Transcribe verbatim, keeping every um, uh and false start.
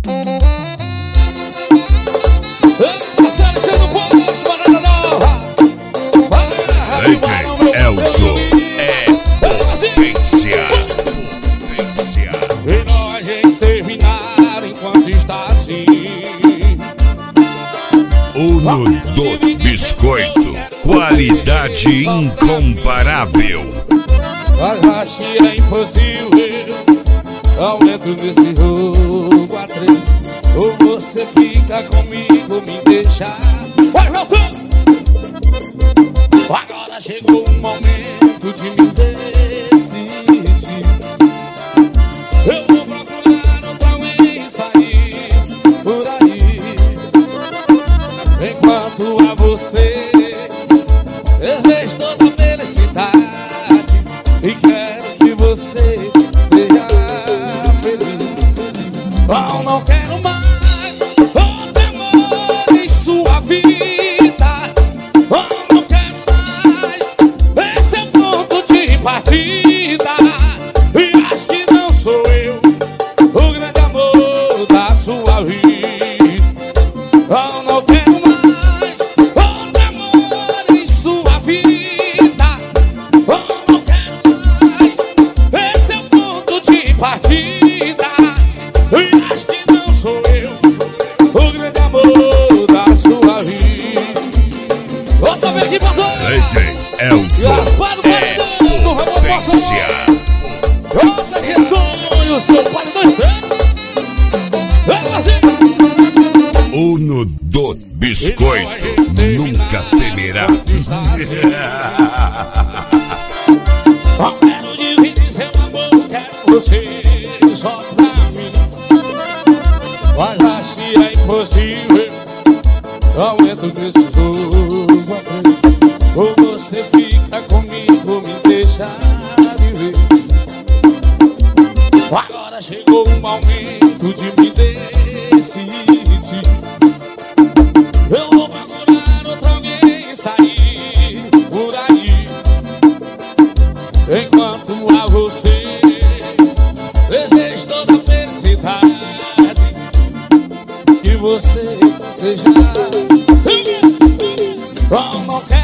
D J Elzo é potência. Melhor a gente terminar enquanto está assim. Uno do Biscoito, qualidade incomparável. Arraste é impossível. Aumento nesse jogo a três. Ou você fica comigo, me deixa. Vai voltando. Agora chegou o momento de me decidir. Eu vou procurar outra alguém sair por aí. Enquanto a você desejo toda a felicidade e quero que você seja feliz. Eu não quero mais outro amor em sua vida. Eu não quero mais, esse é o ponto de partida. E acho que não sou eu o grande amor da sua vida. Eu não quero mais outro amor em sua vida. Eu não quero mais, esse é o ponto de partida. E acho que não sou eu o grande amor da sua vida. Outra vez aqui pra todos. D J Elzo é potência. Outra que sonho, seu pai dois três. Uno do Biscoito nunca temerá. Eu quero dividir seu amor, quero você só pra mim. Mas acho que é impossível. Aumento desse jogo a três. Ou você fica comigo, me deixa viver. Agora chegou o momento de me decidir. Eu vou procurar outra alguém sair por aí. Enquanto a você desejo toda a felicidade, que você seja. Eu não quero